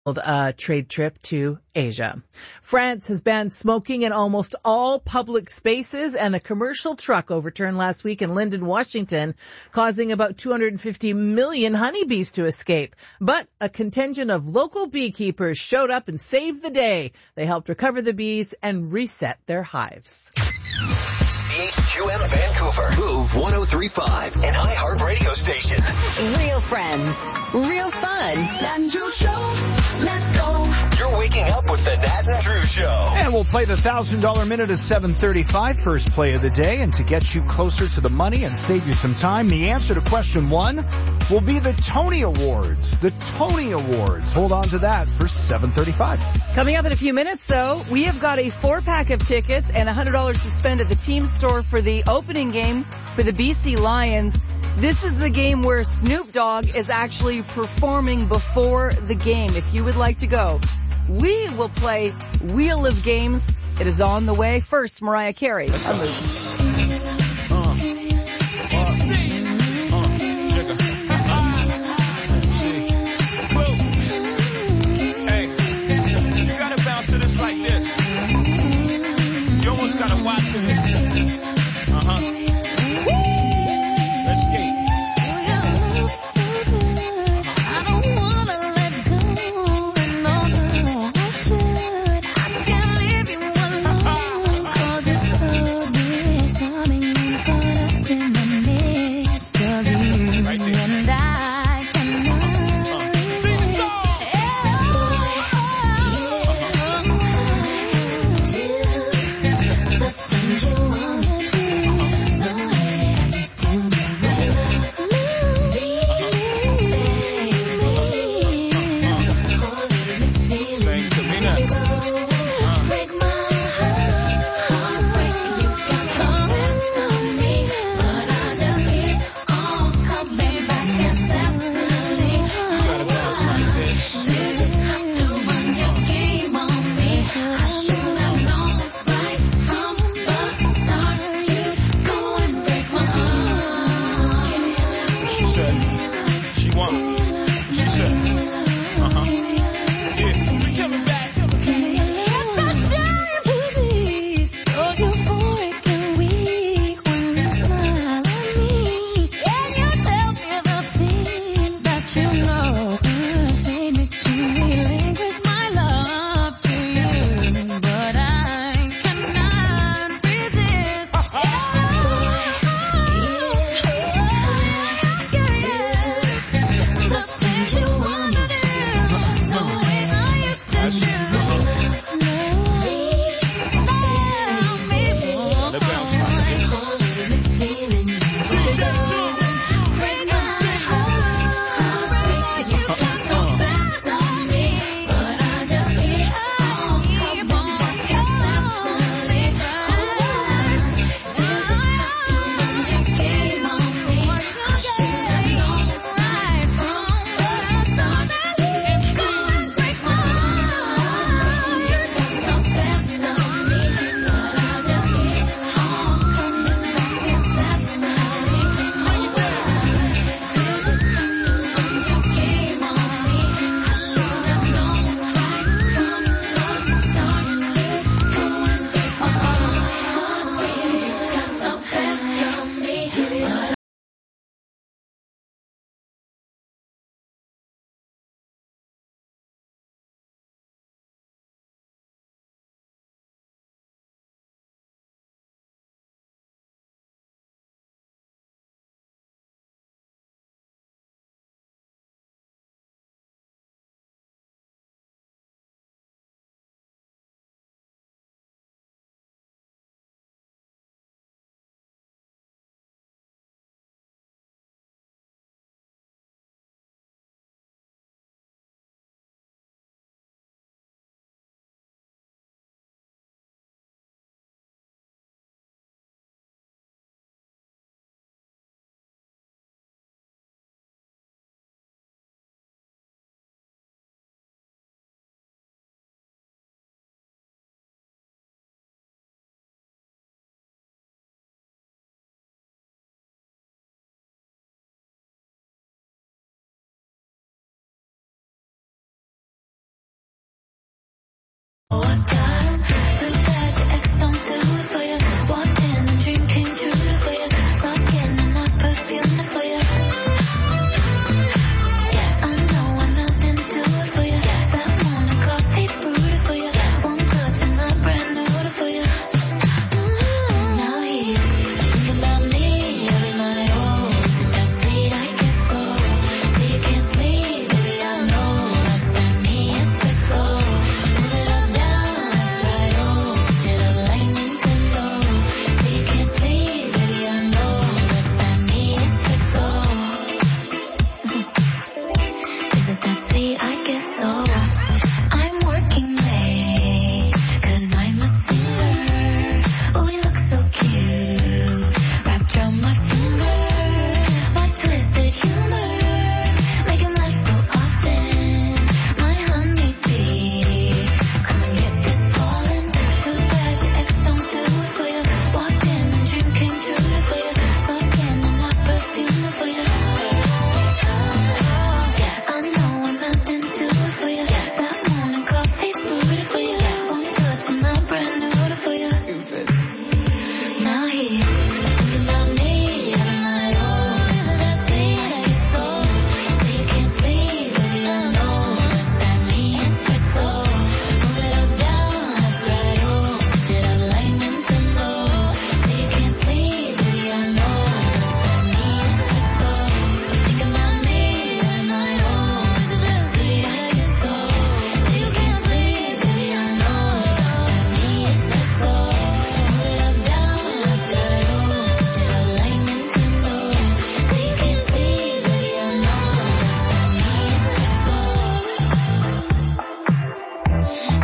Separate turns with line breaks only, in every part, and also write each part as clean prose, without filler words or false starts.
trade trip to Asia. France has banned smoking in almost all public spaces, and a commercial truck overturned last week in Lyndon, Washington, causing about 250 million honeybees to escape. But a contingent of local beekeepers showed up and saved the day. They helped recover the bees and reset their hives.
CHQM Vancouver, Move 103.5, an iHeart radio station.
Real friends, real fun.
Nat and Drew Show, let's go.
You're waking up with the Nat and Drew Show.
And we'll play the $1,000 minute at 7:35, first play of the day. And to get you closer to the money and save you some time, the answer to question 1 will be the Tony Awards. The Tony Awards. Hold on to that for 7:35.
Coming up in a few minutes, though, we have got a 4-pack of tickets and $100 to spend at the team store for the opening game for the BC Lions. This is the game where Snoop Dogg is actually performing before the game. If you would like to go, we will play Wheel of Games. It is on the way. First, Mariah Carey.
Gotta watch this. Let's skate.
I don't wanna let go. No, I should. I can't leave you alone. 'Cause it's so disarming. Caught up in the midst of you. Right there. And I cannot.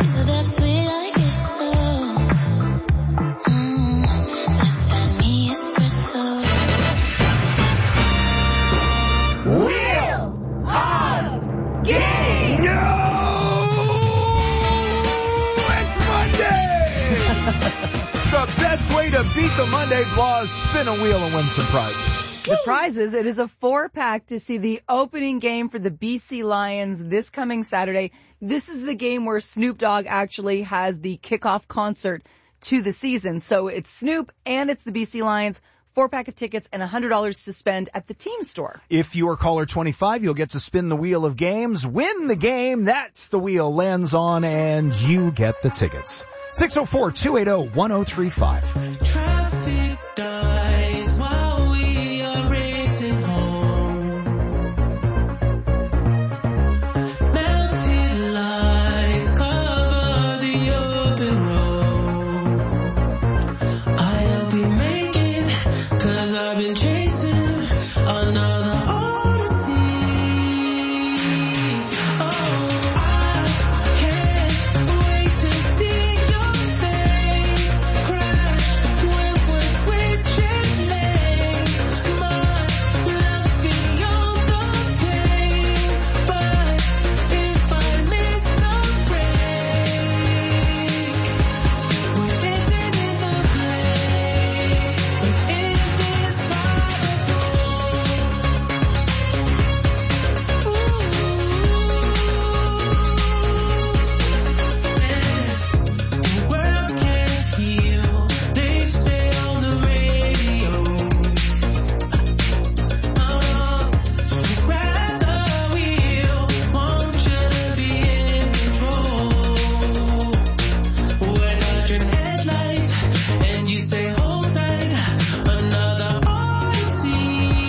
So that's sweet like it's so. Let's add me espresso.
Wheel of Game!
Yo! It's Monday! The best way to beat the Monday blues, spin a wheel and win some prizes.
The prizes, it is a 4-pack to see the opening game for the BC Lions this coming Saturday. This is the game where Snoop Dogg actually has the kickoff concert to the season. So it's Snoop and it's the BC Lions. 4-pack of tickets and $100 to spend at the team store.
If you are caller 25, you'll get to spin the wheel of games, win the game. That's the wheel lands on, and you get the tickets. 604-280-1035.
Traffic dies while we are racing home. Mounted lights cover the open road. I'll be making, 'cause I've been chasing another odyssey. Oh, I can't wait to see your face crash when we're switching lanes. My love's beyond the pain, but if I miss the break, we're dancing in the place. It's indescribable. World can't heal, they say on the radio. So grab the wheel, won't you be in control? We're dodging headlights, and you say hold tight, another odyssey.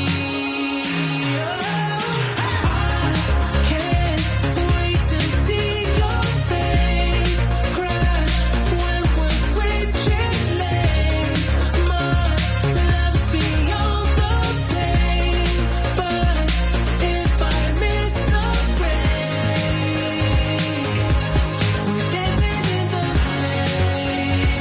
I can't wait to see your face crash when we're switching lanes. My love's beyond the pain, but if I miss the break, we're dancing in the place.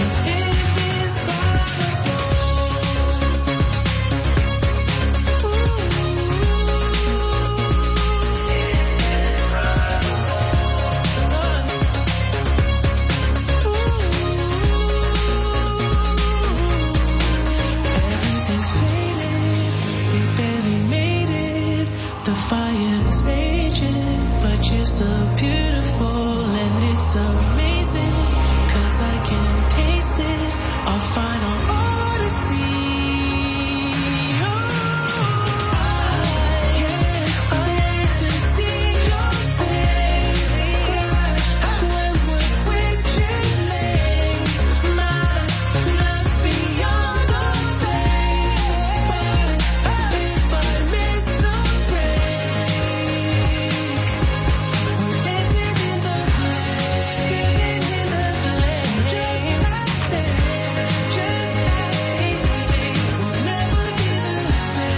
Everything's faded, we barely made it. The fire's raging, but you're still beautiful, and it's amazing, 'cause I can taste it, our final odyssey. Oh, I can't wait to see your face crash when we're switching lanes. My love's beyond the pain, but if I miss the break, we're dancing in the place, just like there, just like we'll never be the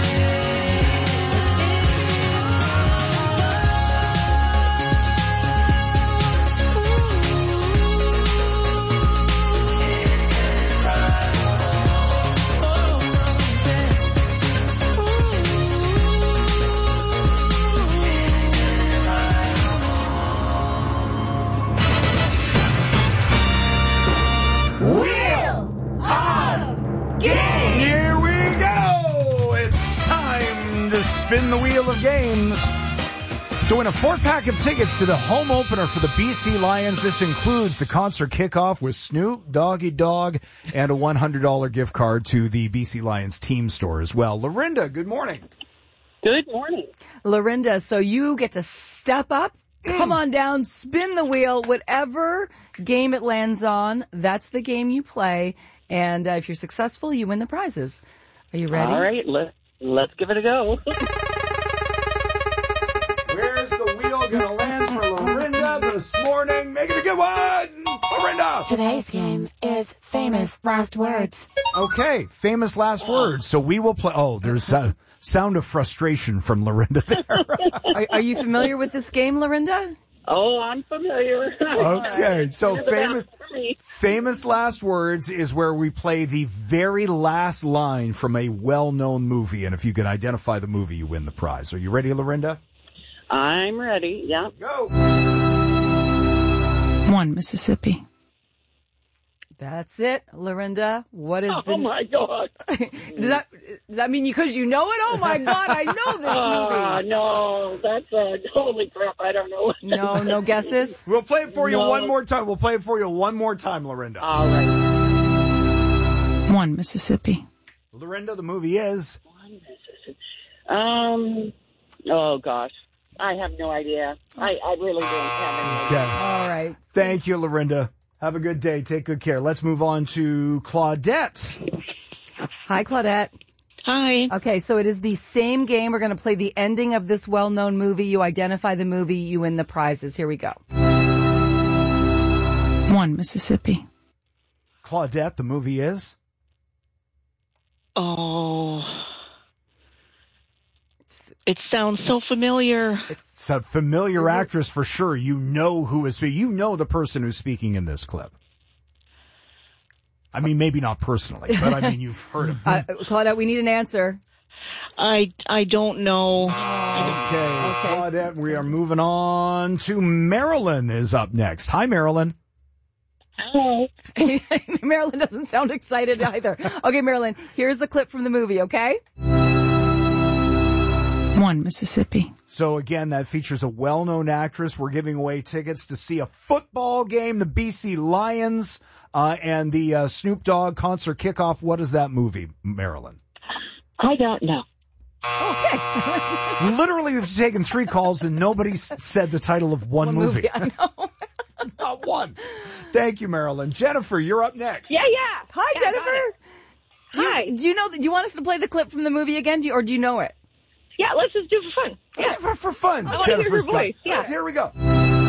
Wheel of Game!
Here we go! It's time to spin the wheel of games. To win a 4-pack of tickets to the home opener for the BC Lions, this includes the concert kickoff with Snoop Doggy Dogg and a $100 gift card to the BC Lions team store as well. Lorinda, good morning.
Good morning.
Lorinda, so you get to step up, come on down, spin the wheel, whatever game it lands on, that's the game you play. And if you're successful, you win the prizes. Are you ready?
All right, let's give it a go.
Where's the wheel going to land for Lorinda this morning? Make it a good one! Lorinda!
Today's game is Famous Last Words.
Okay, famous last words. So we will play. Oh, there's a sound of frustration from Lorinda there.
Are you familiar with this game, Lorinda?
Oh, I'm familiar.
Okay, so
It's about me.
famous last words is where we play the very last line from a well-known movie, and if you can identify the movie, you win the prize. Are you ready, Lorinda?
I'm ready. Yeah.
Go.
1, Mississippi. That's it, Lorinda. What is
Oh my God.
Does that mean because you know it? Oh my God, I know this movie.
No, that's holy crap. I don't know.
No guesses?
We'll play it for you
No.
one more time. Lorinda.
All right.
1, Mississippi.
Lorinda, the movie is...
Oh gosh. I have no idea. I really don't have any idea.
Okay.
All right.
Thank you, Lorinda. Have a good day. Take good care. Let's move on to Claudette.
Hi, Claudette.
Hi.
Okay, so it is the same game. We're going to play the ending of this well-known movie. You identify the movie, you win the prizes. Here we go. 1, Mississippi.
Claudette, the movie is...
Oh. It sounds so familiar.
It's a familiar actress for sure. You know who is speaking. You know the person who's speaking in this clip. I mean, maybe not personally, but I mean, you've heard of him.
Claudette, we need an answer.
I don't know.
Okay. Claudette, we are moving on to Marilyn is up next. Hi, Marilyn.
Hi.
Marilyn doesn't sound excited either. Okay, Marilyn, here's the clip from the movie, okay? 1, Mississippi.
So again, that features a well-known actress. We're giving away tickets to see a football game, the BC Lions, and the Snoop Dogg concert kickoff. What is that movie, Marilyn?
I don't know.
Okay.
Literally, we've taken 3 calls and nobody said the title of one movie.
I know.
Not one. Thank you, Marilyn. Jennifer, you're up next.
Yeah.
Hi,
Yeah,
Jennifer.
Hi.
Do you know? Do you want us to play the clip from the movie again, or do you know it?
Yeah, let's just do it for fun. Yeah.
For fun.
I want to hear
Jennifer's
your voice.
got-
Yeah.
Here we go.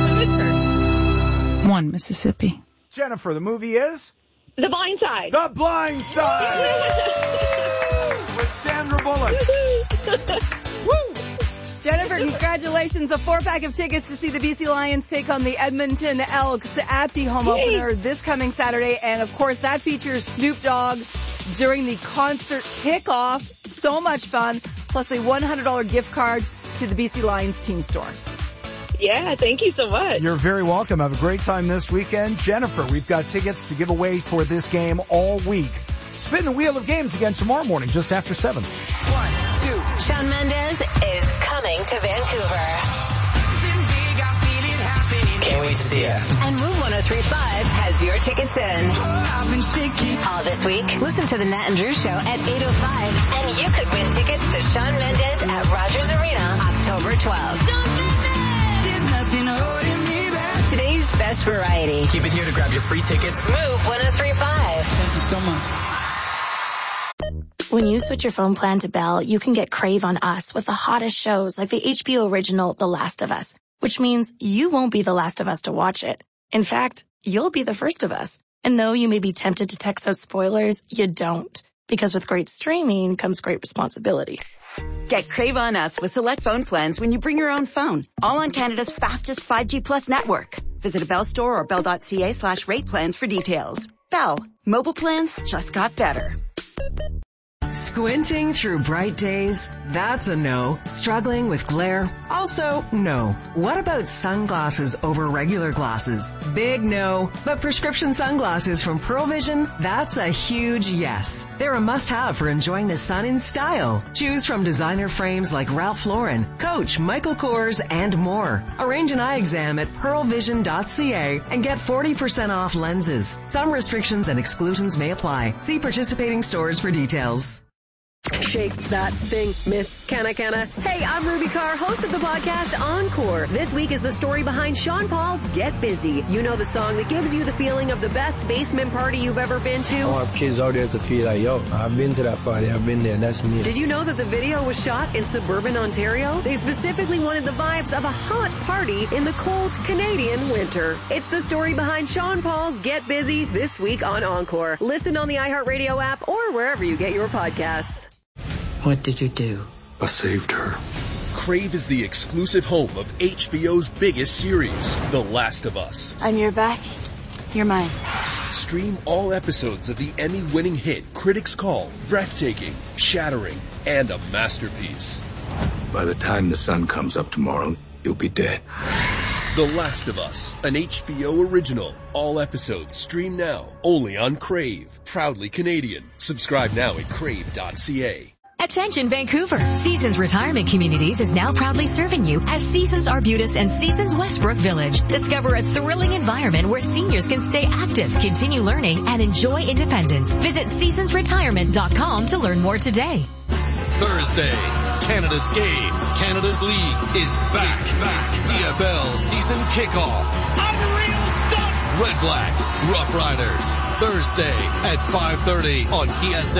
1, Mississippi.
Jennifer, the movie is?
The Blind Side.
The Blind Side. With Sandra Bullock. Woo!
Jennifer, congratulations. A 4-pack of tickets to see the BC Lions take on the Edmonton Elks at the home opener this coming Saturday. And, of course, that features Snoop Dogg during the concert kickoff. So much fun. Plus a $100 gift card to the BC Lions team store.
Yeah, thank you so much.
You're very welcome. Have a great time this weekend. Jennifer, we've got tickets to give away for this game all week. Spin the wheel of games again tomorrow morning, just after 7.
1, 2. Shawn Mendes is coming to Vancouver.
Can't wait to see ya.
And Move 103.5 has your tickets in. All this week, listen to the Nat and Drew Show at 8:05, and you could win tickets to Shawn Mendes at Rogers Arena, October 12th. Today's best variety.
Keep it here to grab your free tickets.
Move 103.5.
Thank you so much.
When you switch your phone plan to Bell, you can get Crave on Us with the hottest shows like the HBO original The Last of Us, which means you won't be the last of us to watch it. In fact, you'll be the first of us. And though you may be tempted to text out spoilers, you don't. Because with great streaming comes great responsibility.
Get Crave on Us with select phone plans when you bring your own phone. All on Canada's fastest 5G Plus network. Visit a Bell store or bell.ca/rate plans for details. Bell. Mobile plans just got better.
Squinting through bright days? That's a no. Struggling with glare? Also, no. What about sunglasses over regular glasses? Big no. But prescription sunglasses from Pearl Vision? That's a huge yes. They're a must-have for enjoying the sun in style. Choose from designer frames like Ralph Lauren, Coach, Michael Kors, and more. Arrange an eye exam at pearlvision.ca and get 40% off lenses. Some restrictions and exclusions may apply. See participating stores for details.
Shake that thing, Miss Canna. Hey, I'm Ruby Carr, host of the podcast Encore. This week is the story behind Sean Paul's Get Busy. You know the song that gives you the feeling of the best basement party you've ever been to?
I want kids out there to feel like, yo, I've been to that party, I've been there, that's me.
Did you know that the video was shot in suburban Ontario? They specifically wanted the vibes of a hot party in the cold Canadian winter. It's the story behind Sean Paul's Get Busy this week on Encore. Listen on the iHeartRadio app or wherever you get your podcasts.
What did you do?
I saved her.
Crave is the exclusive home of HBO's biggest series, The Last of Us.
I'm your back. You're mine.
Stream all episodes of the Emmy-winning hit critics call breathtaking, shattering, and a masterpiece.
By the time the sun comes up tomorrow, you'll be dead.
The Last of Us, an HBO original. All episodes stream now, only on Crave. Proudly Canadian. Subscribe now at crave.ca.
Attention Vancouver! Seasons Retirement Communities is now proudly serving you as Seasons Arbutus and Seasons Westbrook Village. Discover a thrilling environment where seniors can stay active, continue learning, and enjoy independence. Visit seasonsretirement.com to learn more today.
Thursday, Canada's game, Canada's League is back. CFL season kickoff. Unreal stuff! Red Blacks, Rough Riders. Thursday at 5:30 on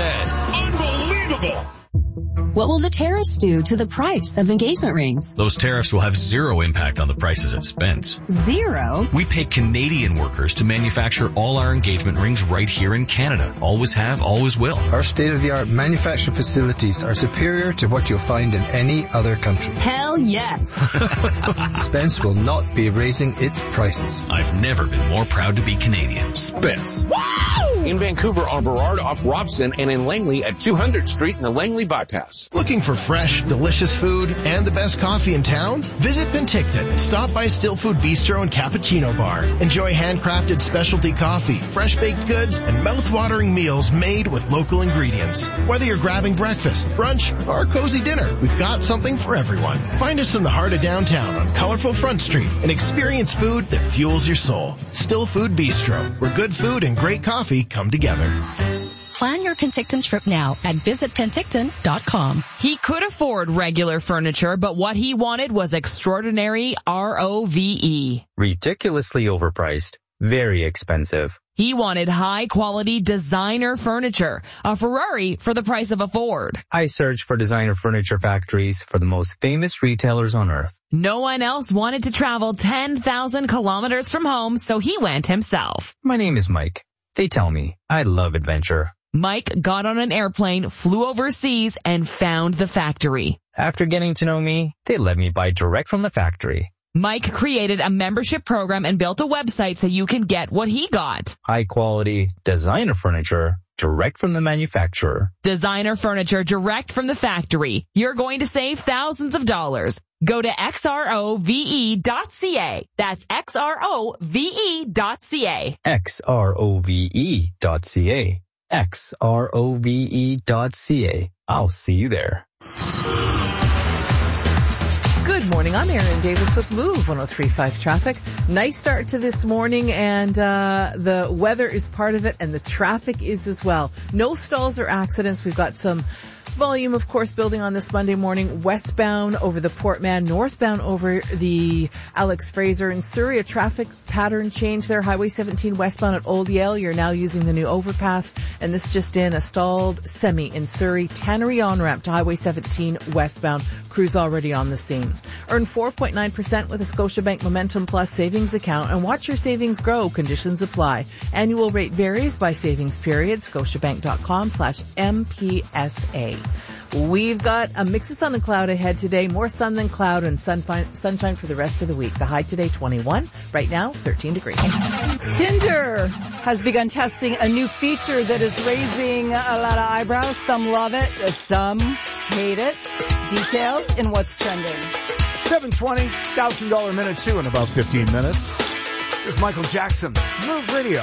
TSN. Unbelievable!
What will the tariffs do to the price of engagement rings?
Those tariffs will have zero impact on the prices at Spence.
Zero?
We pay Canadian workers to manufacture all our engagement rings right here in Canada. Always have, always will.
Our state-of-the-art manufacturing facilities are superior to what you'll find in any other country.
Hell yes.
Spence will not be raising its prices.
I've never been more proud to be Canadian.
Spence. Wow! In Vancouver on Burrard off Robson and in Langley at 200th Street in the Langley Bypass.
Looking for fresh, delicious food and the best coffee in town? Visit Penticton and stop by Still Food Bistro and Cappuccino Bar. Enjoy handcrafted specialty coffee, fresh baked goods, and mouth-watering meals made with local ingredients. Whether you're grabbing breakfast, brunch, or a cozy dinner, we've got something for everyone. Find us in the heart of downtown on colorful Front Street and experience food that fuels your soul. Still Food Bistro, where good food and great coffee come together.
Plan your Penticton trip now at visitpenticton.com.
He could afford regular furniture, but what he wanted was extraordinary ROVE.
Ridiculously overpriced. Very expensive.
He wanted high-quality designer furniture, a Ferrari for the price of a Ford.
I searched for designer furniture factories for the most famous retailers on earth.
No one else wanted to travel 10,000 kilometers from home, so he went himself.
My name is Mike. They tell me I love adventure.
Mike got on an airplane, flew overseas, and found the factory.
After getting to know me, they let me buy direct from the factory.
Mike created a membership program and built a website so you can get what he got.
High quality designer furniture direct from the manufacturer.
Designer furniture direct from the factory. You're going to save thousands of dollars. Go to xrove.ca. That's xrove.ca.
xrove.ca. xrove.ca. I'll see you there.
Good morning. I'm Erin Davis with Move 103.5 Traffic. Nice start to this morning, and the weather is part of it, and the traffic is as well. No stalls or accidents. We've got some volume, of course, building on this Monday morning. Westbound over the Port Mann, northbound over the Alex Fraser. In Surrey, a traffic pattern change there. Highway 17 westbound at Old Yale. You're now using the new overpass. And this just in, a stalled semi in Surrey. Tannery on-ramp to Highway 17 westbound. Crews already on the scene. Earn 4.9% with a Scotiabank Momentum Plus savings account and watch your savings grow. Conditions apply. Annual rate varies by savings period. Scotiabank.com/MPSA. We've got a mix of sun and cloud ahead today. More sun than cloud and sunshine for the rest of the week. The high today, 21. Right now, 13 degrees.
Tinder has begun testing a new feature that is raising a lot of eyebrows. Some love it, some hate it. Details in what's trending.
7:20, $1,000 minute two in about 15 minutes. This is Michael Jackson, Move Radio.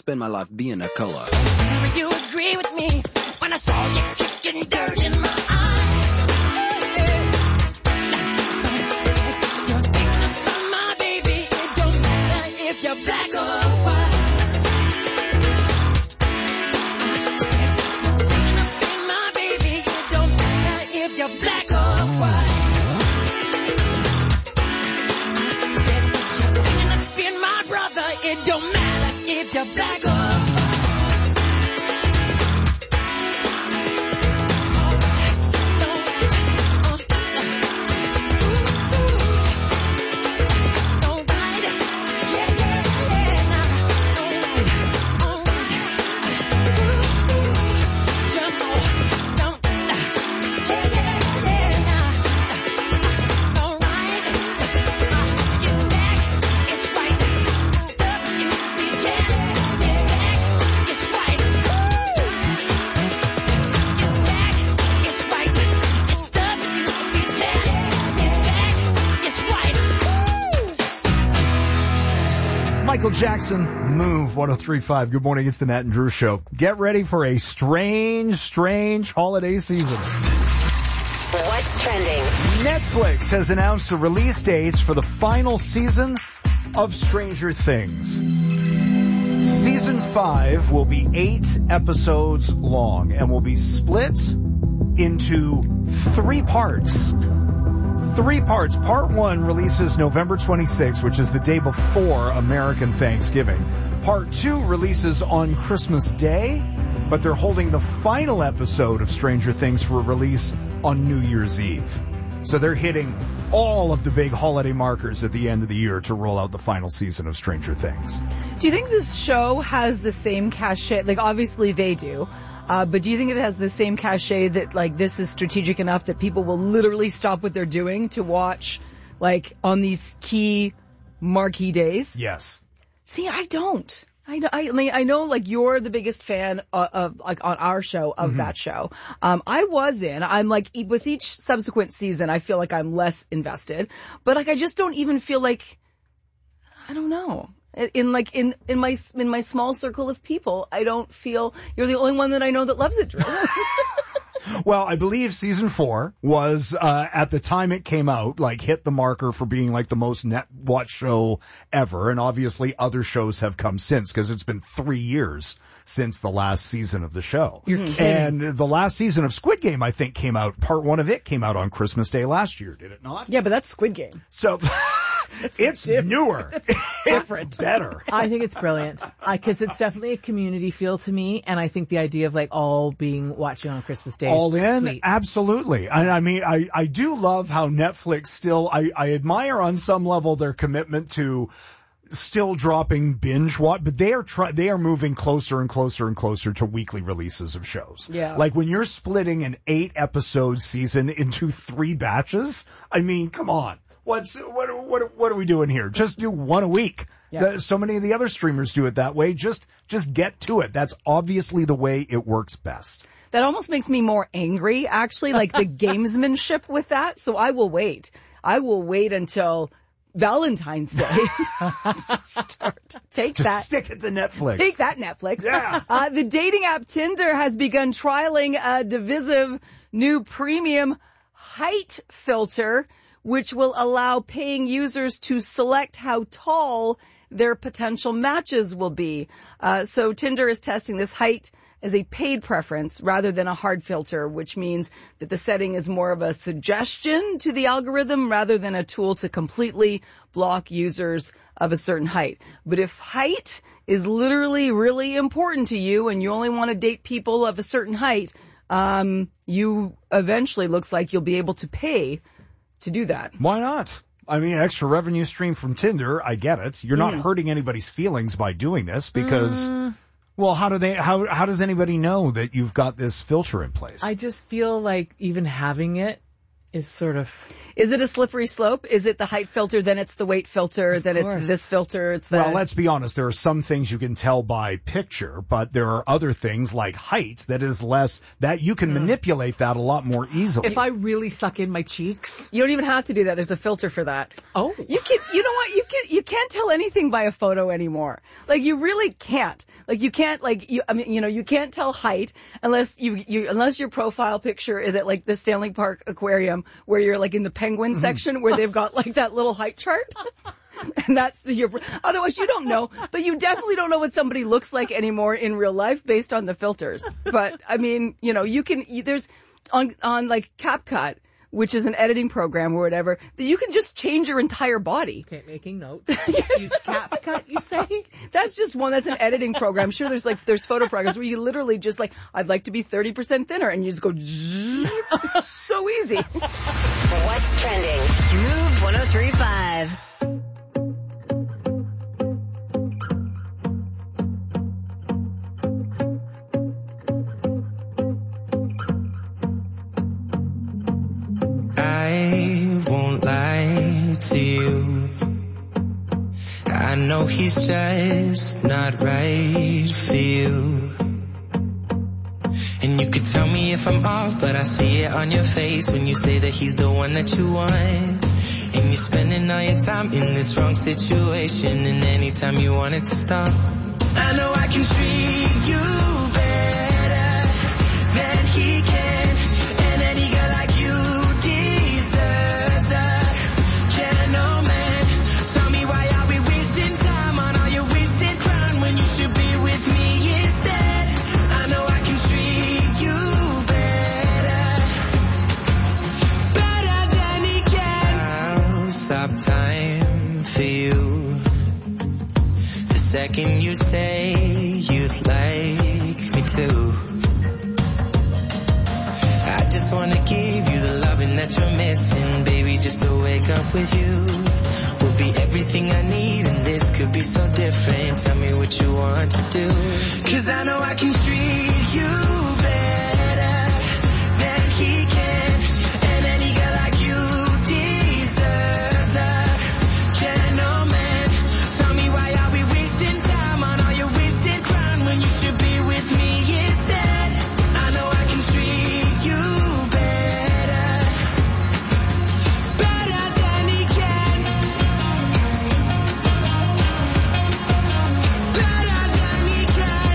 spend my life being a color.
You agree with me when I saw you kicking dirt in my eye. You're thinking about my baby. It don't matter if you're black or white. I said, you're thinking about my baby. It don't matter if you're black or white. I said, you're thinking of being my brother. It don't matter if you're black or white.
Michael Jackson, Move, 103.5. Good morning, it's the Nat and Drew Show. Get ready for a strange holiday season.
What's trending?
Netflix has announced the release dates for the final season of Stranger Things. Season 5 will be 8 episodes long and will be split into 3 parts. 3 parts. Part 1 releases November 26th, which is the day before American Thanksgiving. Part 2 releases on Christmas Day, but they're holding the final episode of Stranger Things for a release on New Year's Eve. So they're hitting all of the big holiday markers at the end of the year to roll out the final season of Stranger Things.
Do you think this show has the same cachet? Like, obviously they do. But do you think it has the same cachet that, like, this is strategic enough that people will literally stop what they're doing to watch, like, on these key marquee days?
Yes.
See, I don't. I mean, I know, like, you're the biggest fan of like, on our show, of that show. I'm like, with each subsequent season, I feel like I'm less invested. But, like, I just don't even feel like, I don't know. In my small circle of people, I don't feel you're the only one that I know that loves it, Drew.
Well, I believe season 4 was, at the time it came out, like, hit the marker for being like the most net watch show ever. And obviously other shows have come since, because it's been 3 years since the last season of the show.
You're kidding.
And the last season of Squid Game, I think, came out, part 1 of it came out on Christmas Day last year, did it not?
Yeah, but that's Squid Game.
So it's newer. It's better.
I think it's brilliant. Because it's definitely a community feel to me. And I think the idea of, like, all being watching on Christmas Day
all
is
in,
sweet.
absolutely. I mean, I do love how Netflix still, I admire on some level their commitment to still dropping binge watch, but they are moving closer and closer and closer to weekly releases of shows.
Yeah.
Like when you're splitting an 8 episode season into 3 batches, I mean, come on. What are we doing here? Just do 1 a week.
Yeah.
So many of the other streamers do it that way. Just get to it. That's obviously the way it works best.
That almost makes me more angry, actually, like the gamesmanship with that. So I will wait. I will wait until Valentine's Day. Take
Just
that.
stick it to Netflix.
Take that, Netflix.
Yeah.
The dating app Tinder has begun trialing a divisive new premium height filter, which will allow paying users to select how tall their potential matches will be. So Tinder is testing this height as a paid preference rather than a hard filter, which means that the setting is more of a suggestion to the algorithm rather than a tool to completely block users of a certain height. But if height is literally really important to you and you only want to date people of a certain height, you eventually looks like you'll be able to pay to do that.
Why not? I mean, extra revenue stream from Tinder, I get it. You're not hurting anybody's feelings by doing this because, well, how does anybody know that you've got this filter in place?
I just feel like even having it is sort of...
Is it a slippery slope? Is it the height filter, then it's the weight filter, then it's this filter? It's the...
Well, let's be honest. There are some things you can tell by picture, but there are other things like height that is less, that you can manipulate that a lot more easily.
If I really suck in my cheeks.
You don't even have to do that. There's a filter for that.
Oh.
You know what? You can't tell anything by a photo anymore. Like, you really can't. Like, you can't, you can't tell height unless unless your profile picture is at like the Stanley Park Aquarium where you're like in the penguin section where they've got like that little height chart. And that's otherwise you don't know, but you definitely don't know what somebody looks like anymore in real life based on the filters. But I mean, there's on like CapCut, which is an editing program or whatever, that you can just change your entire body.
Okay, making notes. CapCut, you say?
That's just one. That's an editing program. I'm sure there's photo programs where you literally just like, I'd like to be 30% thinner, and you just go, it's so easy.
What's trending? Move 103.5.
I won't lie to you. I know he's just not right for you. And you could tell me if I'm off, but I see it on your face when you say that he's the one that you want. And you're spending all your time in this wrong situation, and anytime you want it to stop, I know I can treat you better than he can. And any girl like you deserves a gentleman. Tell me, why are we wasting time on all your wasted crown when you should be with me instead? I know I can treat you better than he can. I'll stop time for you the second you say you'd like me to. I just wanna give you the loving that you're missing, baby. Just to wake up with you will be everything I need, and this could be so different. Tell me what you want to do, 'cause I know I can treat you better than he can. And any girl like you deserves a gentleman. Tell me, why are we wasting time on all your wasted crown when you should be with me instead? I know I can treat you better than he can. Better than he can.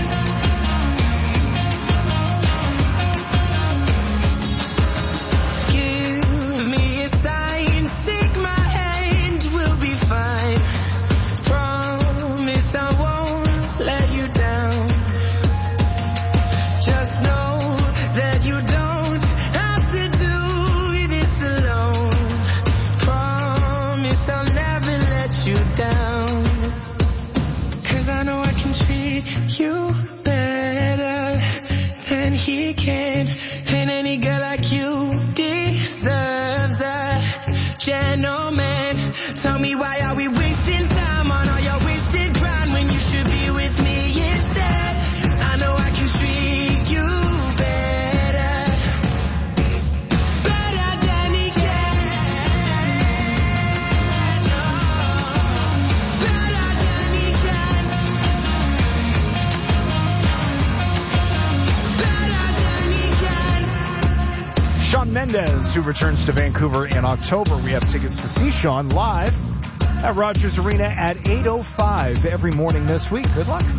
Give me a sign, take my hand, we'll be fine. Promise I won't let you down. Just know that you don't have to do this alone. Promise I'll never let you down. 'Cause I know I can treat you better than he can. And any girl like you deserves a gentleman. Tell me, why are we wasting time on all your wasted crown when you should be with me instead? I know I can treat you better than he can. Better than he can. Better than he can.
Shawn Mendes, who returns to Vancouver in October. We have tickets to see Shawn live at Rogers Arena at 8:05 every morning this week. Good luck.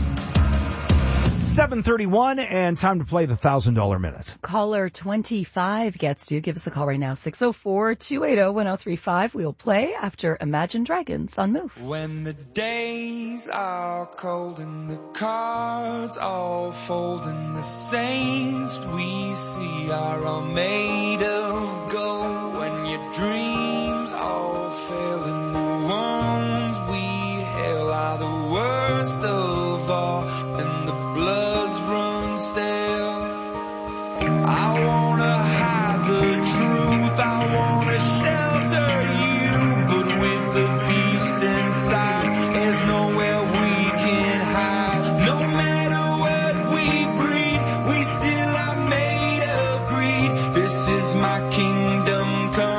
7:31 and time to play the $1,000 minute.
Caller 25 gets to. Give us a call right now, 604-280-1035. We'll play after Imagine Dragons on Move.
When the days are cold and the cards all fold and the saints we see are all made of gold, when your dreams all fail and the ones we hail are the worst of all and the bloods run stale, I wanna hide the truth, I wanna shelter you, but with the beast inside, there's nowhere we can hide. No matter what we breed, we still are made of greed. This is my kingdom come.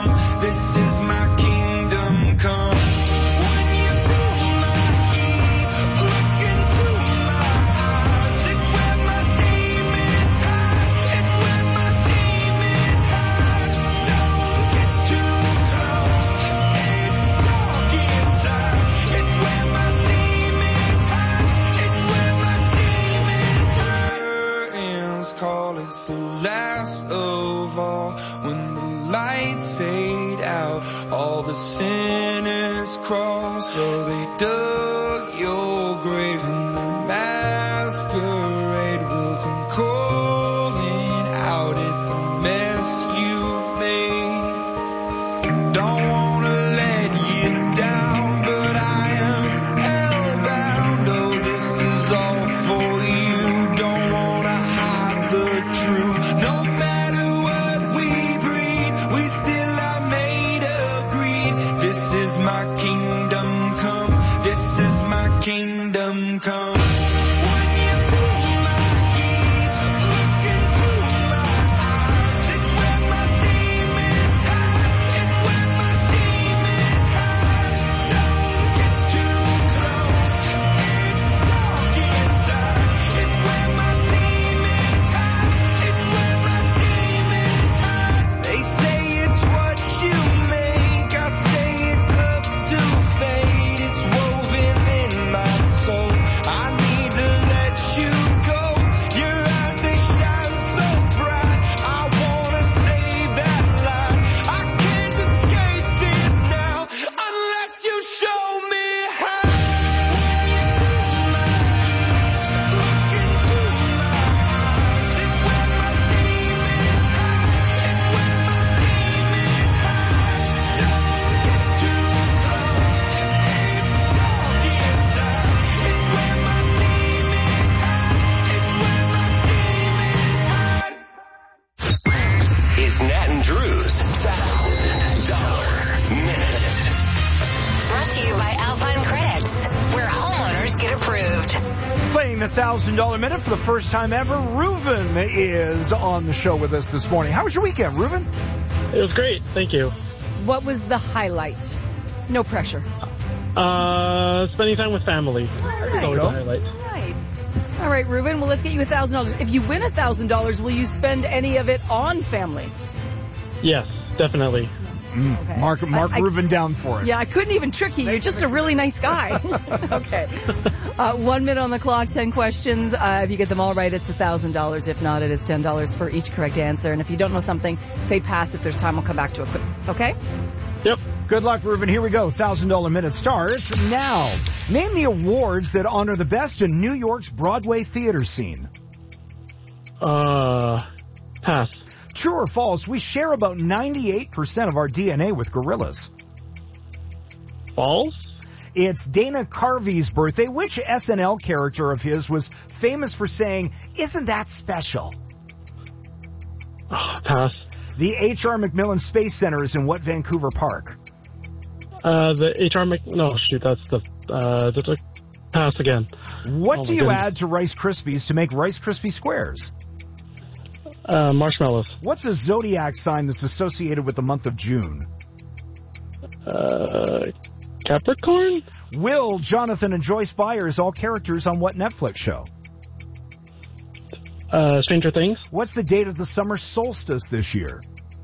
the sinners crawl, so they dug your grave, and the masquerade will come calling out at the mess you made. Don't wanna let you down, but I am hellbound. Oh, this is all for you. Don't wanna hide the truth. No matter what we breed, we still are made of greed. This is my kingdom come. This is my kingdom come. They say it's what you make, I say it's up to fate. It's woven in my soul, I need to let you go. Your eyes, they shine so bright, I wanna save that light. I can't escape this now, unless you show me how.
It's Nat and Drew's $1,000 Minute. Brought to you by Alpine Credits, where homeowners get approved.
Playing the $1,000 Minute for the first time ever, Reuven is on the show with us this morning. How was your weekend, Reuven?
It was great. Thank you.
What was the highlight? No pressure.
Spending time with family. It's always a highlight.
Nice. All right, Reuven. Well, let's get you $1,000. If you win $1,000, will you spend any of it on family?
Yes, definitely.
Okay.
Mark Reuven down for it.
Yeah, I couldn't even trick you. You're just a really nice guy. Okay. 1 minute on the clock, 10 questions. If you get them all right, it's $1,000. If not, it is $10 for each correct answer. And if you don't know something, say pass. If there's time, we'll come back to it quick. Okay?
Yep.
Good luck, Reuven. Here we go. $1,000 Minute starts now. Name the awards that honor the best in New York's Broadway theater scene.
Pass.
True or false, we share about 98% of our DNA with gorillas.
False?
It's Dana Carvey's birthday. Which SNL character of his was famous for saying, "Isn't that special?"
Pass.
The H.R. McMillan Space Center is in what Vancouver park?
The H.R. that's the pass again.
What do you add to Rice Krispies to make Rice Krispie squares?
Marshmallows.
What's a zodiac sign that's associated with the month of June?
Capricorn?
Will, Jonathan, and Joyce Byers all characters on what Netflix show?
Stranger Things.
What's the date of the summer solstice this year?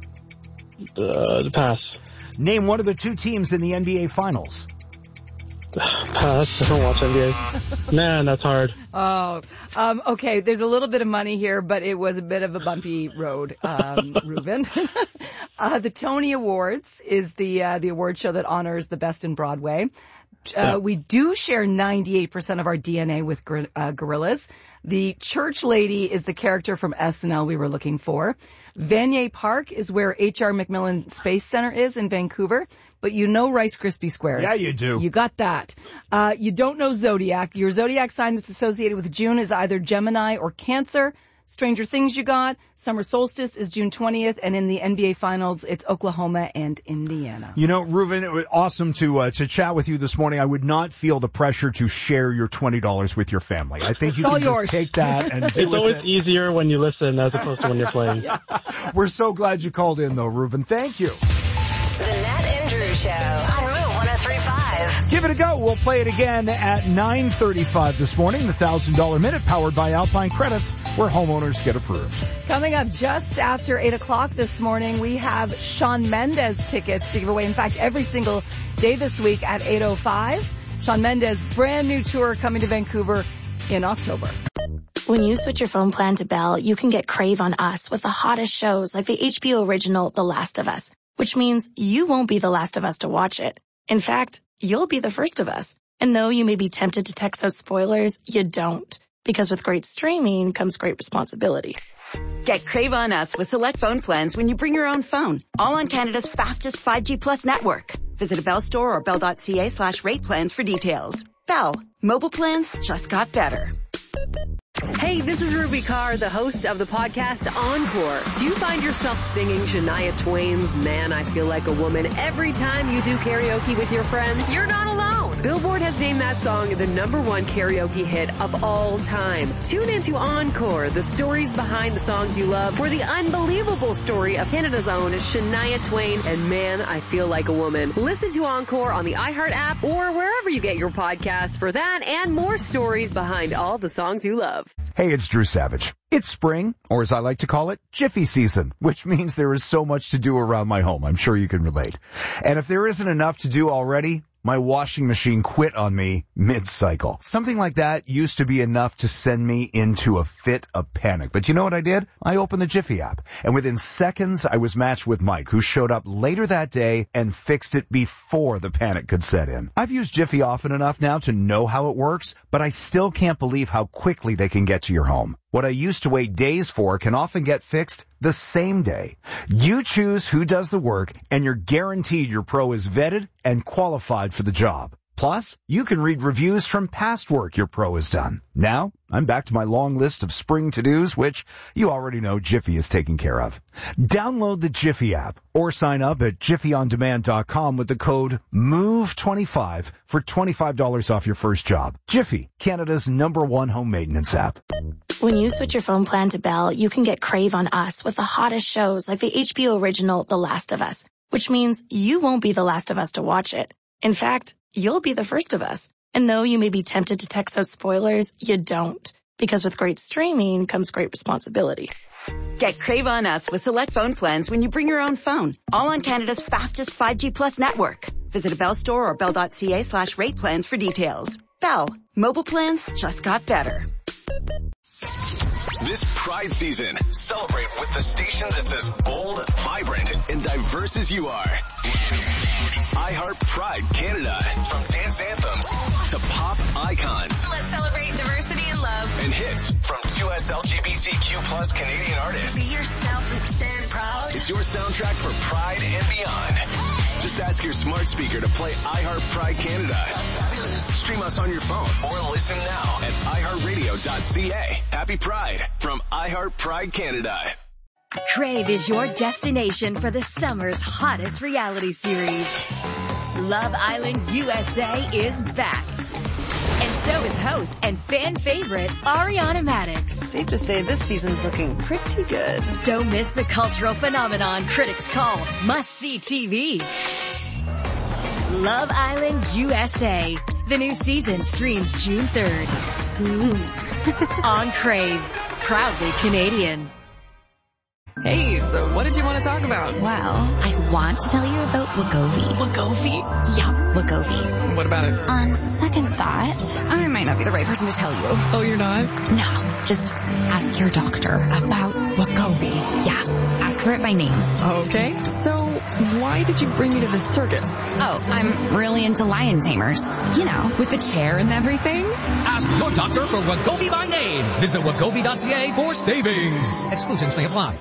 Pass.
Name one of the two teams in the NBA Finals.
Pass. I don't watch NBA. Man, that's hard.
Oh, okay. There's a little bit of money here, but it was a bit of a bumpy road, Reuven. The Tony Awards is the award show that honors the best in Broadway. We do share 98% of our DNA with gorillas. The church lady is the character from SNL we were looking for. Vanier Park is where H.R. McMillan Space Center is in Vancouver. But you know Rice Krispie squares.
Yeah, you do.
You got that. You don't know zodiac. Your zodiac sign that's associated with June is either Gemini or Cancer. Stranger Things you got. Summer solstice is June 20th. And in the NBA Finals, it's Oklahoma and Indiana.
You know, Reuven, it was awesome to chat with you this morning. I would not feel the pressure to share your $20 with your family. I think you can just take that and do
It's always easier when you listen as opposed to when you're playing.
Yeah. We're so glad you called in, though, Reuven. Thank you.
The Nat and Drew Show on Route 103.5.
Give it a go. We'll play it again at 9:35 this morning. The $1,000 Minute powered by Alpine Credits, where homeowners get approved.
Coming up just after 8 o'clock this morning, we have Shawn Mendes tickets to give away. In fact, every single day this week at 8:05. Shawn Mendes' brand new tour coming to Vancouver in October.
When you switch your phone plan to Bell, you can get Crave on Us with the hottest shows like the HBO original The Last of Us, which means you won't be the last of us to watch it. In fact, you'll be the first of us. And though you may be tempted to text out spoilers, you don't. Because with great streaming comes great responsibility.
Get Crave on Us with select phone plans when you bring your own phone. All on Canada's fastest 5G Plus network. Visit a Bell store or bell.ca/rate plans for details. Bell. Mobile plans just got better.
Hey, this is Ruby Carr, the host of the podcast Encore. Do you find yourself singing Shania Twain's Man, I Feel Like a Woman every time you do karaoke with your friends? You're not alone. Billboard has named that song the #1 karaoke hit of all time. Tune into Encore, the stories behind the songs you love, for the unbelievable story of Canada's own Shania Twain and Man, I Feel Like a Woman. Listen to Encore on the iHeart app or wherever you get your podcasts for that and more stories behind all the songs you love.
Hey, it's Drew Savage. It's spring, or as I like to call it, Jiffy season, which means there is so much to do around my home. I'm sure you can relate. And if there isn't enough to do already, my washing machine quit on me mid-cycle. Something like that used to be enough to send me into a fit of panic. But you know what I did? I opened the Jiffy app, and within seconds I was matched with Mike, who showed up later that day and fixed it before the panic could set in. I've used Jiffy often enough now to know how it works, but I still can't believe how quickly they can get to your home. What I used to wait days for can often get fixed the same day. You choose who does the work, and you're guaranteed your pro is vetted and qualified for the job. Plus, you can read reviews from past work your pro has done. Now, I'm back to my long list of spring to-dos, which you already know Jiffy is taking care of. Download the Jiffy app or sign up at jiffyondemand.com with the code MOVE25 for $25 off your first job. Jiffy, Canada's #1 home maintenance app.
When you switch your phone plan to Bell, you can get Crave on Us with the hottest shows like the HBO original The Last of Us, which means you won't be the last of us to watch it. In fact, you'll be the first of us. And though you may be tempted to text out spoilers, you don't. Because with great streaming comes great responsibility.
Get Crave on Us with select phone plans when you bring your own phone. All on Canada's fastest 5G Plus network. Visit a Bell store or bell.ca/rate plans for details. Bell. Mobile plans just got better.
This Pride season, celebrate with the station that's as bold, vibrant, and diverse as you are. iHeart Pride Canada. From dance anthems to pop icons.
Let's celebrate diversity and love.
And hits from 2S LGBTQ+ Canadian artists.
Be yourself and stand proud.
It's your soundtrack for Pride and beyond. Just ask your smart speaker to play iHeart Pride Canada. Stream us on your phone or listen now at iHeartRadio.ca. Happy Pride from iHeart Pride Canada.
Crave is your destination for the summer's hottest reality series. Love Island USA is back. And so is host and fan favorite Ariana Madix.
Safe to say this season's looking pretty good.
Don't miss the cultural phenomenon critics call must-see TV. Love Island USA. The new season streams June 3rd. On Crave. Proudly Canadian.
Hey, so what did you want to talk about?
Well, I want to tell you about Wegovy.
Wegovy?
Yeah, Wegovy.
What about it?
On second thought, I might not be the right person to tell you.
Oh, you're not?
No, just ask your doctor about Wegovy. Yeah, ask for it by name.
Okay, so why did you bring me to the circus?
Oh, I'm really into lion tamers. You know, with the chair and everything.
Ask your doctor for Wegovy by name. Visit wegovy.ca for savings. Exclusions may apply.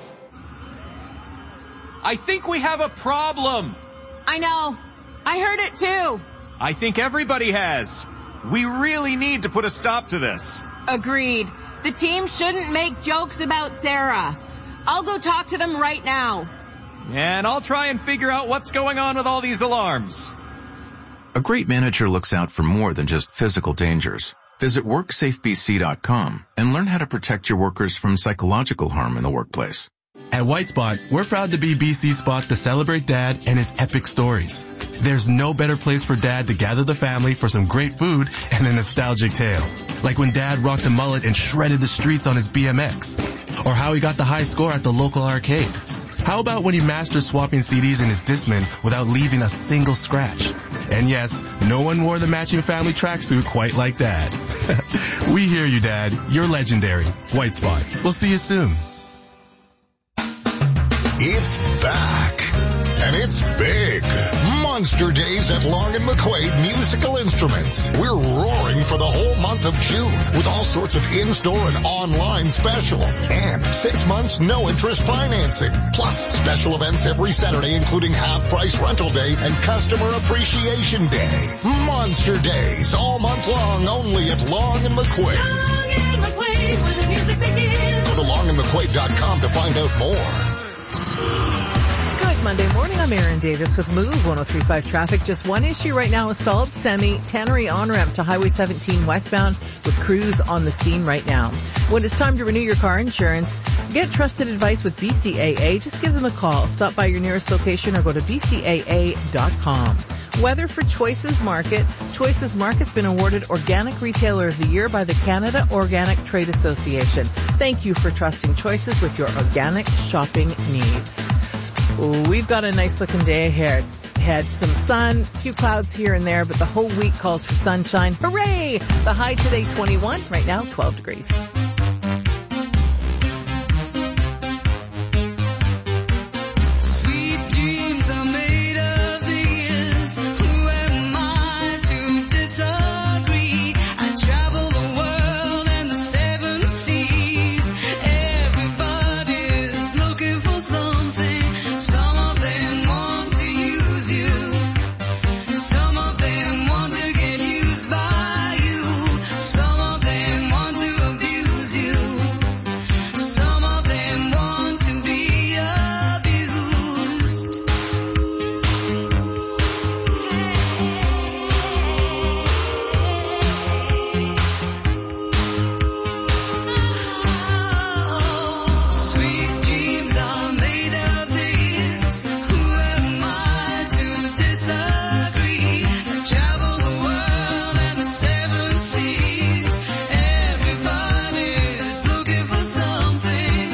I think we have a problem.
I know. I heard it too.
I think everybody has. We really need to put a stop to this.
Agreed. The team shouldn't make jokes about Sarah. I'll go talk to them right now.
And I'll try and figure out what's going on with all these alarms.
A great manager looks out for more than just physical dangers. Visit WorksafeBC.com and learn how to protect your workers from psychological harm in the workplace.
At White Spot, we're proud to be BC's spot to celebrate Dad and his epic stories. There's no better place for Dad to gather the family for some great food and a nostalgic tale. Like when Dad rocked the mullet and shredded the streets on his BMX. Or how he got the high score at the local arcade. How about when he mastered swapping CDs in his Discman without leaving a single scratch? And yes, no one wore the matching family tracksuit quite like Dad. We hear you, Dad. You're legendary. White Spot. We'll see you soon.
It's back.
and it's big. Monster Days at Long and McQuaid Musical Instruments. We're roaring for the whole month of June with all sorts of in-store and online specials. And 6 months, no interest financing. Plus, special events every Saturday, including half-price rental day and customer appreciation day. Monster Days, all month long, only at Long and McQuaid.
Long and McQuaid, where the music begins.
Go to longandmcquaid.com to find out more.
Good Monday morning. I'm Erin Davis with Move 103.5 traffic. Just one issue right now, a stalled semi Tannery on-ramp to Highway 17 westbound with crews on the scene right now. When it's time to renew your car insurance, get trusted advice with BCAA. Just give them a call. Stop by your nearest location or go to bcaa.com. Weather for Choices Market. Choices Market's been awarded Organic Retailer of the Year by the Canada Organic Trade Association. Thank you for trusting Choices with your organic shopping needs. We've got a nice looking day ahead. Had some sun, a few clouds here and there, but the whole week calls for sunshine. Hooray! The high today 21, right now 12 degrees.
Sweet dreams are made of these. Who am I to disagree? I travel the world and the 7 seas. Everybody's looking for something. Some of them want to use you. Some of them want to get used by you. Some of them want to abuse you. Some of them want to be abused. Sweet dreams are made of these. Who am I to disagree? I travel the world and the 7 seas. Everybody's looking for something.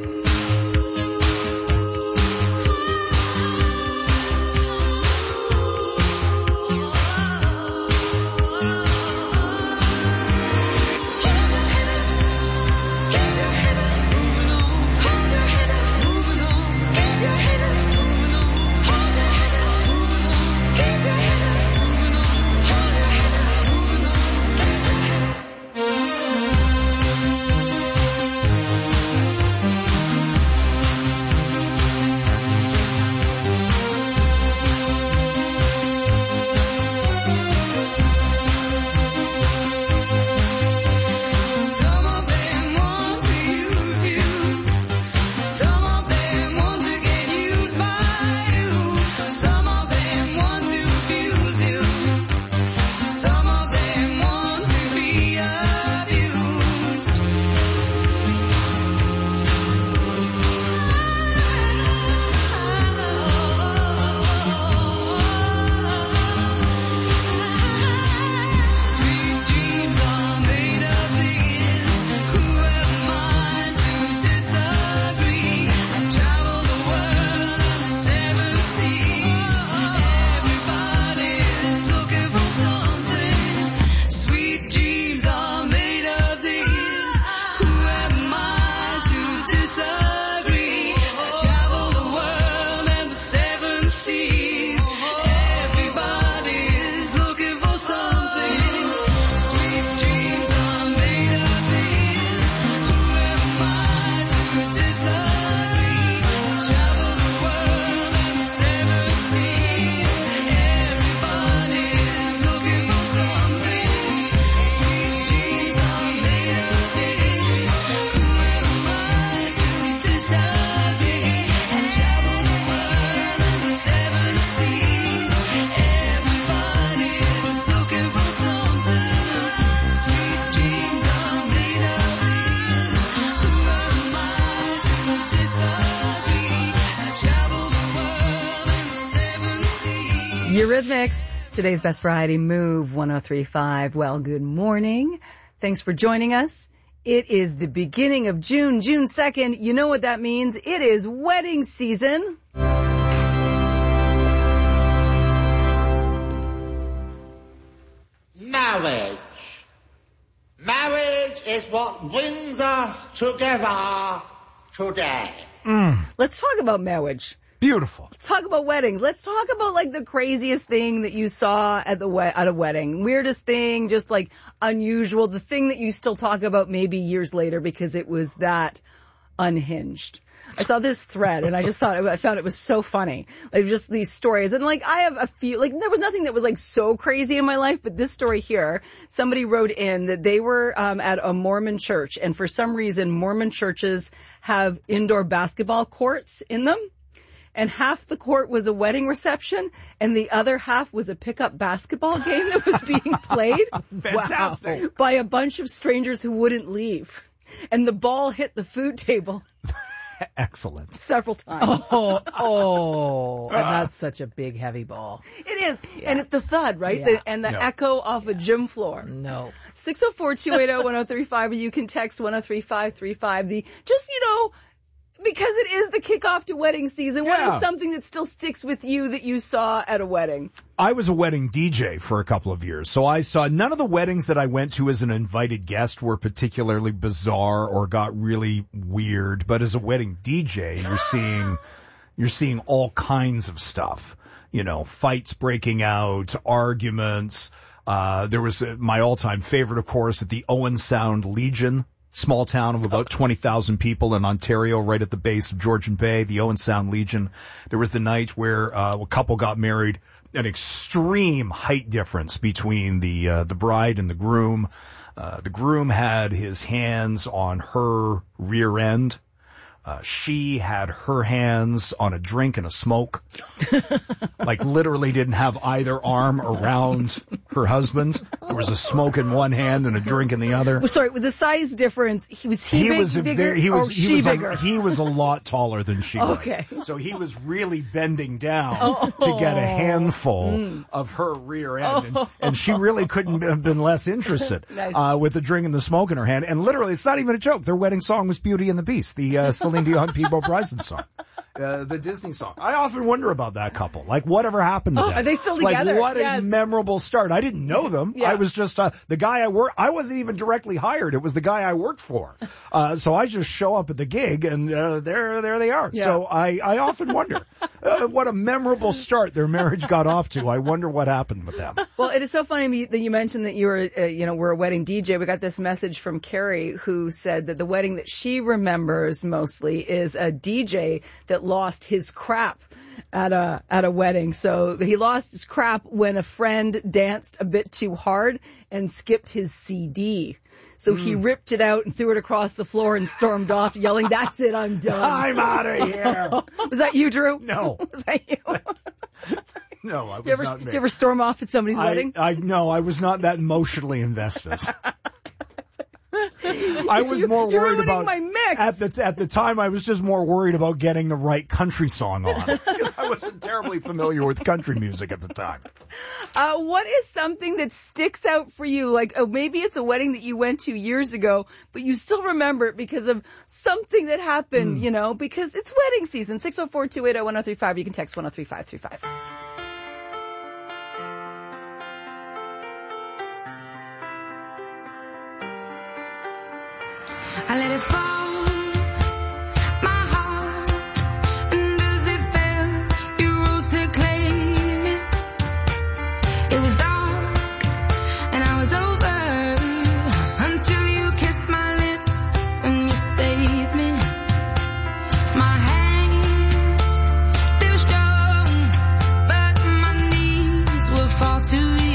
Some of them want to use you. Some of them want to get used by you. Some of them want to abuse you. Some of them want to be abused. Sweet dreams are made of these. Who am I to disagree? I travel the world and the 7 seas. Everybody's looking for something. Sweet dreams are made of these. Who am I to disagree? I travel the world and the 7 seas. Everybody's looking for something. Sweet dreams are made of these. Who am I to disagree? I travel the world and the 7 seas. Everybody's looking for something. Sweet dreams are made of these. Who am I to disagree? I travel the world and the 7 seas. Everybody's looking for something. Sweet dreams are made of these. Who am I to disagree? I travel the world and the 7 seas.
Eurythmics, today's best variety, Move 103.5. Well, good morning. Thanks for joining us. It is the beginning of June, June 2nd. You know what that means. It is wedding season.
Marriage. Marriage is what brings us together today.
Let's talk about marriage.
Beautiful.
Let's talk about weddings. Let's talk about like the craziest thing that you saw at a wedding. Weirdest thing, just like unusual. The thing that you still talk about maybe years later because it was that unhinged. I saw this thread and I found it was so funny. Like just these stories. And like I have a few, like there was nothing that was like so crazy in my life, but this story here, somebody wrote in that they were at a Mormon church, and for some reason Mormon churches have indoor basketball courts in them. And half the court was a wedding reception, and the other half was a pickup basketball game that was being played.
Fantastic.
Wow. By a bunch of strangers who wouldn't leave. And the ball hit the food table.
Excellent.
Several times.
And that's such a big, heavy ball.
It is. Yeah. And it's the thud, right?
Yeah.
The echo off a gym floor.
No.
604-280-1035, or you can text 103535. Because it is the kickoff to wedding season, what is something that still sticks with you that you saw at a wedding?
I was a wedding DJ for a couple of years, so I saw none of the weddings that I went to as an invited guest were particularly bizarre or got really weird. But as a wedding DJ, you're seeing all kinds of stuff. You know, fights breaking out, arguments. There was my all-time favorite, of course, at the Owen Sound Legion. Small town of about 20,000 people in Ontario, right at the base of Georgian Bay, the Owen Sound Legion. There was the night where a couple got married, an extreme height difference between the bride and the groom. The groom had his hands on her rear end. She had her hands on a drink and a smoke. Like literally didn't have either arm around her husband. There was a smoke in one hand and a drink in the other.
Well, sorry, with the size difference, he was bigger?
He was a lot taller than she was.
Okay.
So he was really bending down to get a handful of her rear end. And she really couldn't have been less interested with the drink and the smoke in her hand. And literally, it's not even a joke. Their wedding song was Beauty and the Beast, the Celine Dion, Peabo Bryson song. The Disney song. I often wonder about that couple. Like, whatever happened to them?
Are they still together?
Like, what a memorable start. I didn't know them.
Yeah.
I was just the guy I wasn't even directly hired. It was the guy I worked for. So I just show up at the gig, and there they are. Yeah. So I often wonder what a memorable start their marriage got off to. I wonder what happened with them.
Well, it is so funny that you mentioned that you were a wedding DJ. We got this message from Carrie, who said that the wedding that she remembers mostly is a DJ that lost his crap at a wedding. So he lost his crap when a friend danced a bit too hard and skipped his CD. So he ripped it out and threw it across the floor and stormed off, yelling, "That's it, I'm done.
I'm out of here."
Was that you, Drew?
No.
Was that you?
No, I was not me.
Did you ever storm off at somebody's wedding?
No, I was not that emotionally invested. I was more
You're
worried
ruining
about
my mix.
At the time. I was just more worried about getting the right country song on. I wasn't terribly familiar with country music at the time.
What is something that sticks out for you? Like maybe it's a wedding that you went to years ago, but you still remember it because of something that happened. You know, because it's wedding season. 604-280-1035. You can text 103535.
I let it fall, my heart, and as it fell, you rose to claim it. It was dark, and I was over, until you kissed my lips, and you saved me. My hands, they were strong, but my knees were far too weak.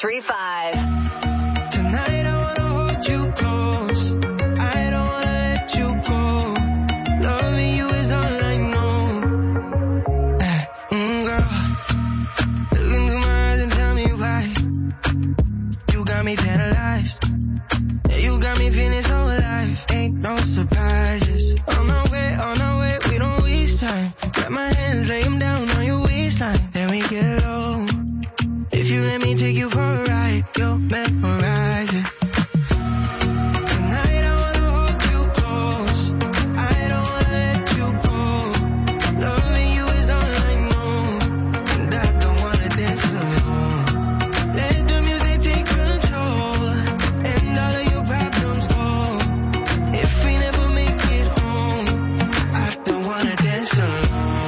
1035.
Tonight I wanna hold you close. I don't wanna let you go. Loving you is all I know. Girl, look into my eyes and tell me why. You got me paralyzed. Yeah, you got me feeling so alive. Ain't no surprises. On our way, we don't waste time. Grab my hands, lay them down on your waistline. Then we get low. If you let me take you for a ride, you'll memorize it. Tonight I wanna hold you close. I don't wanna let you go. Loving you is all I know. And I don't wanna dance alone. Let the music take control. And all of your problems go. If we never make it home, I don't wanna dance alone.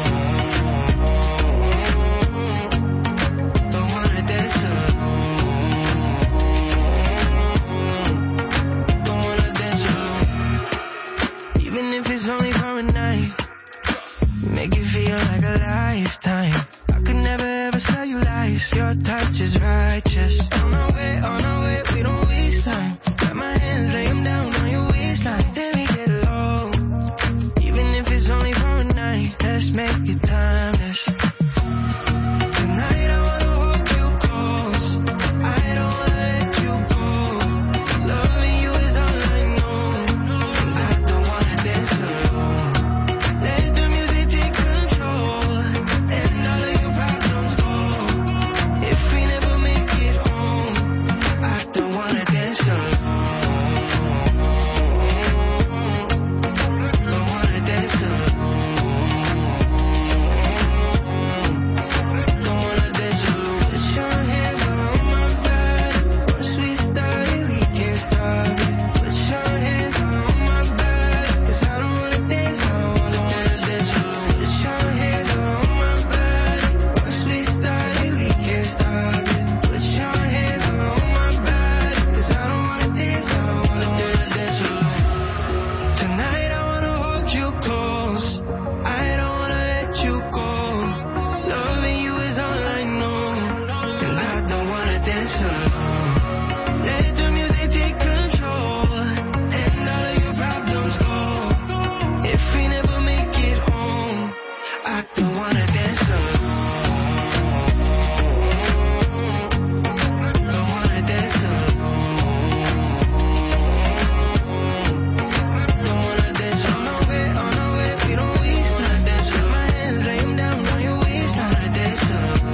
It's only for a night. Make it feel like a lifetime. I could never ever tell you lies. Your touch is righteous. On our way, we don't waste time. Grab my hands, lay them down on your waistline. Then we get low. Even if it's only for a night, let's make it timeless. Tonight I wanna hold you close. I don't wanna let you go. Loving you is all I know. I don't wanna dance alone. Let the music take control. And all of your problems go. If we never make it home, I don't wanna dance alone. Don't wanna dance alone. Don't wanna dance alone. Put your hands on my body. Once we started, we can't stop it. Put your hands on my body. 'Cause I don't wanna dance, I don't wanna dance alone. Put your hands on my body. Once we started, we can't stop it. Put your hands on my body. 'Cause I don't wanna dance, I don't wanna dance alone. Tonight I wanna hold you close. I don't wanna let you go. Loving you is all I know. And I don't wanna dance alone. Let the music take control. And all of your problems go. If we never make it home, I don't wanna dance alone. Don't wanna dance alone. Don't wanna dance on our way, we don't waste time. Dance with my hands, lay them down on your waistline. Dance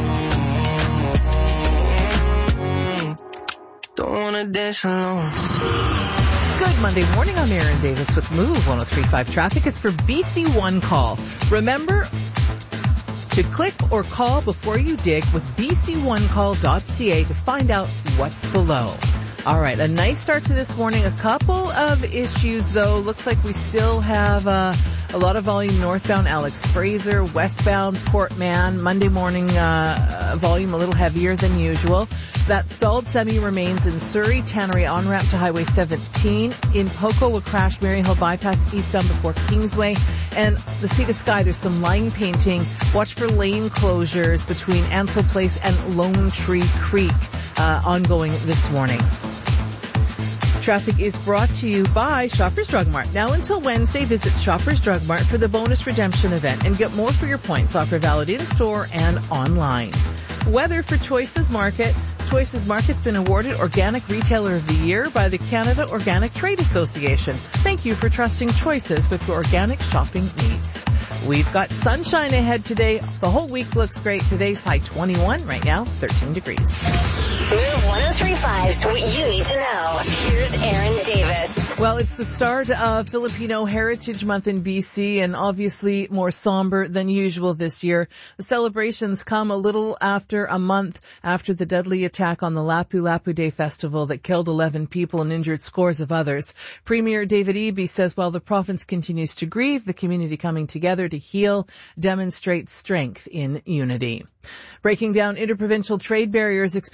alone. Don't wanna dance alone.
Good Monday morning. I'm Erin Davis with Move 103.5 Traffic. It's for BC One Call. Remember to click or call before you dig with bc1call.ca to find out what's below. All right, a nice start to this morning. A couple of issues, though. Looks like we still have a lot of volume northbound Alex Fraser, westbound Port Mann. Monday morning volume a little heavier than usual. That stalled semi remains in Surrey, Tannery on-ramp to Highway 17. In Poco, a crash, Maryhill bypass eastbound before Kingsway. And the Sea to Sky, there's some line painting. Watch for lane closures between Ansel Place and Lone Tree Creek ongoing this morning. Traffic is brought to you by Shoppers Drug Mart. Now until Wednesday, visit Shoppers Drug Mart for the bonus redemption event and get more for your points. Offer valid in-store and online. Weather for Choices Market. Choices Market's been awarded Organic Retailer of the Year by the Canada Organic Trade Association. Thank you for trusting Choices with your organic shopping needs. We've got sunshine ahead today. The whole week looks great. Today's high 21, right now 13 degrees.
Move 103.5's What You Need to Know. Here's Erin Davis.
Well, it's the start of Filipino Heritage Month in BC, and obviously more somber than usual this year. The celebrations come a little after a month after the deadly attack on the Lapu-Lapu Day Festival that killed 11 people and injured scores of others. Premier David Eby says while the province continues to grieve, the community coming together to heal demonstrates strength in unity. Breaking down interprovincial trade barriers expected to be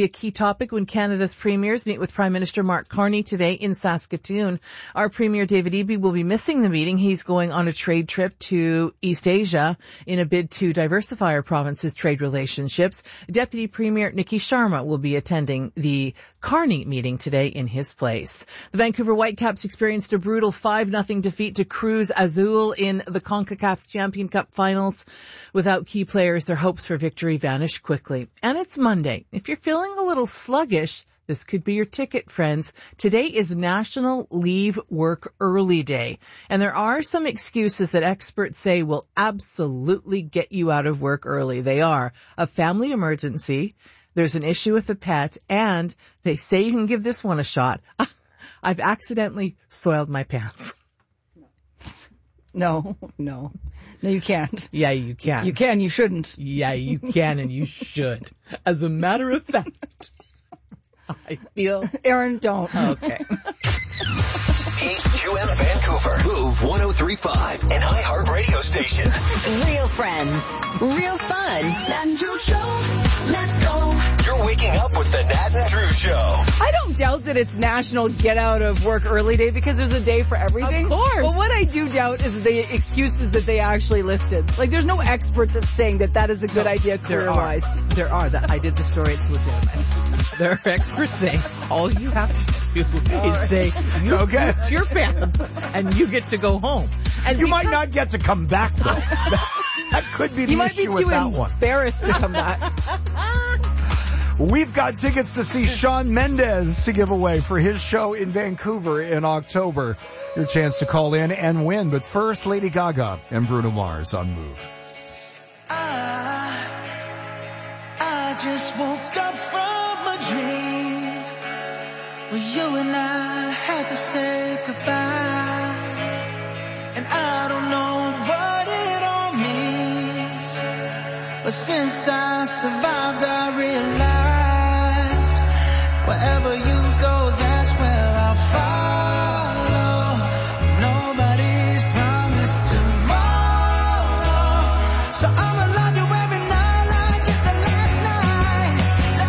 a key topic when Canada's premiers meet with Prime Minister Mark Carney today in Saskatoon. Our Premier David Eby will be missing the meeting. He's going on a trade trip to East Asia in a bid to diversify our province's trade relationships. Deputy Premier Nikki Sharma will be attending the Carney meeting today in his place. The Vancouver Whitecaps experienced a brutal 5-0 defeat to Cruz Azul in the CONCACAF Champion Cup finals. Without key players, their hopes for victory vanished quickly. And it's Monday. If you're feeling a little sluggish, this could be your ticket, friends. Today is National Leave Work Early Day, and there are some excuses that experts say will absolutely get you out of work early. They are a family emergency, there's an issue with a pet, and they say you can give this one a shot. I've accidentally soiled my pants.
No, you can't.
Yeah, you can.
You can, you shouldn't.
Yeah, you can and you should. As a matter of fact, I feel...
Aaron, don't.
Okay.
CHQM Vancouver. Move 1035, an iHeart radio station.
Real friends. Real fun.
Nat and Drew Show. Let's go.
You're waking up with the Nat and Drew Show.
I don't doubt that it's National Get Out of Work Early Day because there's a day for everything.
Of course.
But what I do doubt is the excuses that they actually listed. Like, there's no expert that's saying that is a good idea career-wise.
There are. I did the story. It's legitimate. There are experts saying all you have to do is say, you get your pants and you get to go home. And
you might not get to come back, though. That could be the issue with that one.
You might be too embarrassed to come back.
We've got tickets to see Shawn Mendes to give away for his show in Vancouver in October. Your chance to call in and win. But first, Lady Gaga and Bruno Mars on Move.
I just woke up from a dream where you and I had to say goodbye. And I don't know what it all means, but since I survived I realized wherever you